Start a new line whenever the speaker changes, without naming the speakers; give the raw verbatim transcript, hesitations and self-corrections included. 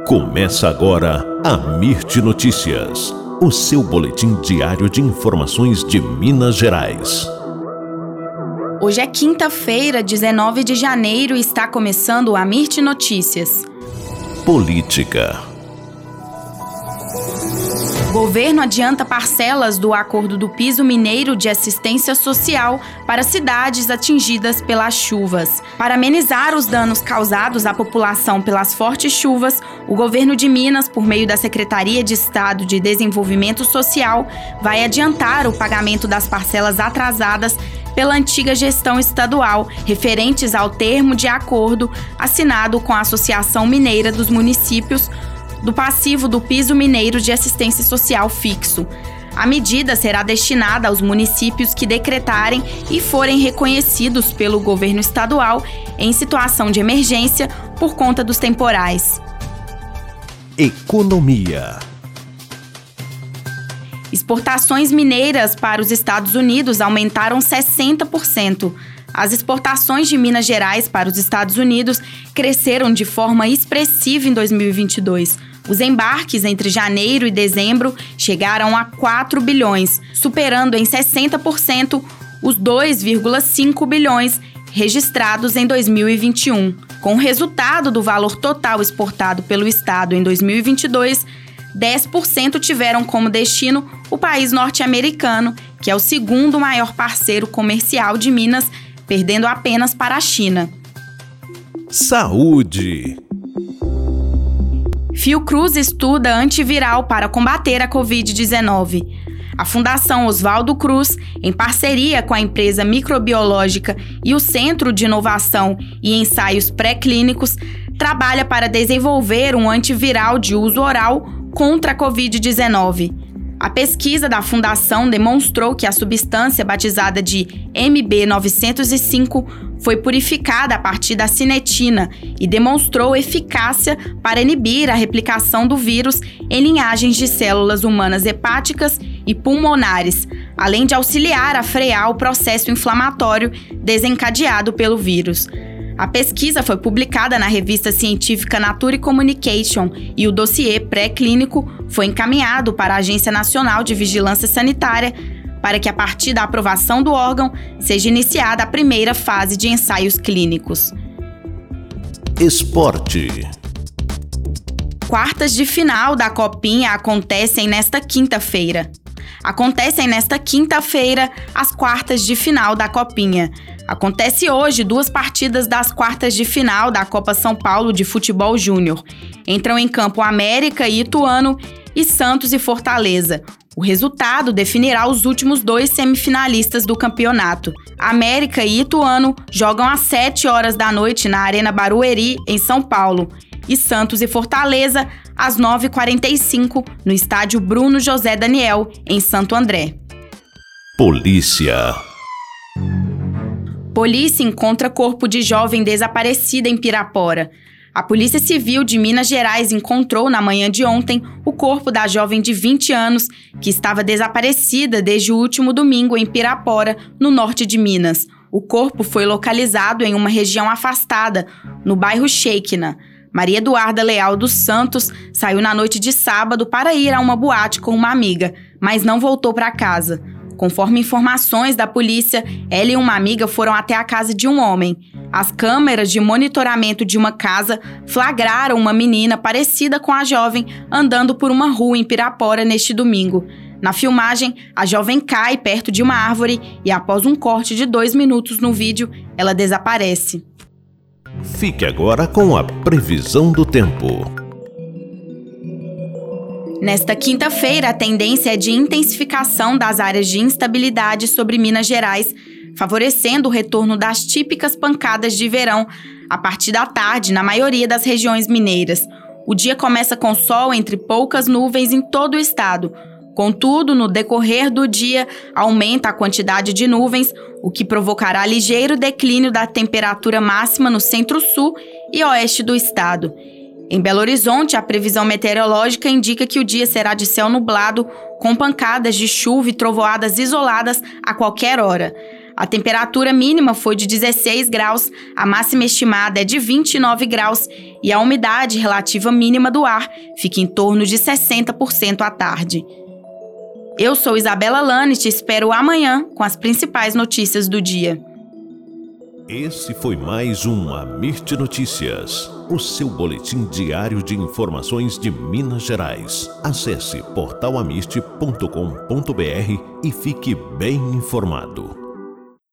Começa agora a Mirte Notícias, o seu boletim diário de informações de Minas Gerais.
Hoje é quinta-feira, dezenove de janeiro, e está começando a Mirte Notícias.
Política.
Governo adianta parcelas do acordo do piso mineiro de assistência social para cidades atingidas pelas chuvas. Para amenizar os danos causados à população pelas fortes chuvas, o governo de Minas, por meio da Secretaria de Estado de Desenvolvimento Social, vai adiantar o pagamento das parcelas atrasadas pela antiga gestão estadual, referentes ao termo de acordo assinado com a Associação Mineira dos Municípios do passivo do piso mineiro de assistência social fixo. A medida será destinada aos municípios que decretarem e forem reconhecidos pelo governo estadual em situação de emergência por conta dos temporais.
Economia.
Exportações mineiras para os Estados Unidos aumentaram sessenta por cento. As exportações de Minas Gerais para os Estados Unidos cresceram de forma expressiva em dois mil e vinte e dois. Os embarques entre janeiro e dezembro chegaram a quatro bilhões, superando em sessenta por cento os dois vírgula cinco bilhões registrados em dois mil e vinte e um. Com o resultado do valor total exportado pelo Estado em dois mil e vinte e dois, dez por cento tiveram como destino o país norte-americano, que é o segundo maior parceiro comercial de Minas, perdendo apenas para a China.
Saúde.
Fiocruz estuda antiviral para combater a covid dezenove. A Fundação Oswaldo Cruz, em parceria com a empresa microbiológica e o Centro de Inovação e Ensaios Pré-Clínicos, trabalha para desenvolver um antiviral de uso oral contra a covid dezenove. A pesquisa da Fundação demonstrou que a substância batizada de M B novecentos e cinco foi purificada a partir da cinetina e demonstrou eficácia para inibir a replicação do vírus em linhagens de células humanas hepáticas e pulmonares, além de auxiliar a frear o processo inflamatório desencadeado pelo vírus. A pesquisa foi publicada na revista científica Nature Communication e o dossiê pré-clínico foi encaminhado para a Agência Nacional de Vigilância Sanitária para que, a partir da aprovação do órgão, seja iniciada a primeira fase de ensaios clínicos.
Esporte.
Quartas de final da Copinha acontecem nesta quinta-feira. Acontecem nesta quinta-feira as quartas de final da Copinha. Acontece hoje duas partidas das quartas de final da Copa São Paulo de Futebol Júnior. Entram em campo América e Ituano e Santos e Fortaleza. O resultado definirá os últimos dois semifinalistas do campeonato. América e Ituano jogam às sete horas da noite na Arena Barueri, em São Paulo. E Santos e Fortaleza às nove e quarenta e cinco no estádio Bruno José Daniel, em Santo André.
Polícia.
Polícia encontra corpo de jovem desaparecida em Pirapora. A Polícia Civil de Minas Gerais encontrou na manhã de ontem o corpo da jovem de vinte anos que estava desaparecida desde o último domingo em Pirapora, no norte de Minas. O corpo foi localizado em uma região afastada, no bairro Sheikna. Maria Eduarda Leal dos Santos saiu na noite de sábado para ir a uma boate com uma amiga, mas não voltou para casa. Conforme informações da polícia, ela e uma amiga foram até a casa de um homem. As câmeras de monitoramento de uma casa flagraram uma menina parecida com a jovem andando por uma rua em Pirapora neste domingo. Na filmagem, a jovem cai perto de uma árvore e, após um corte de dois minutos no vídeo, ela desaparece.
Fique agora com a previsão do tempo.
Nesta quinta-feira, a tendência é de intensificação das áreas de instabilidade sobre Minas Gerais, favorecendo o retorno das típicas pancadas de verão a partir da tarde na maioria das regiões mineiras. O dia começa com sol entre poucas nuvens em todo o estado. Contudo, no decorrer do dia, aumenta a quantidade de nuvens, o que provocará ligeiro declínio da temperatura máxima no centro-sul e oeste do estado. Em Belo Horizonte, a previsão meteorológica indica que o dia será de céu nublado, com pancadas de chuva e trovoadas isoladas a qualquer hora. A temperatura mínima foi de dezesseis graus, a máxima estimada é de vinte e nove graus e a umidade relativa mínima do ar fica em torno de sessenta por cento à tarde. Eu sou Isabela Lane e te espero amanhã com as principais notícias do dia.
Esse foi mais um Amirte Notícias, o seu boletim diário de informações de Minas Gerais. Acesse portal amirte ponto com ponto br e fique bem informado.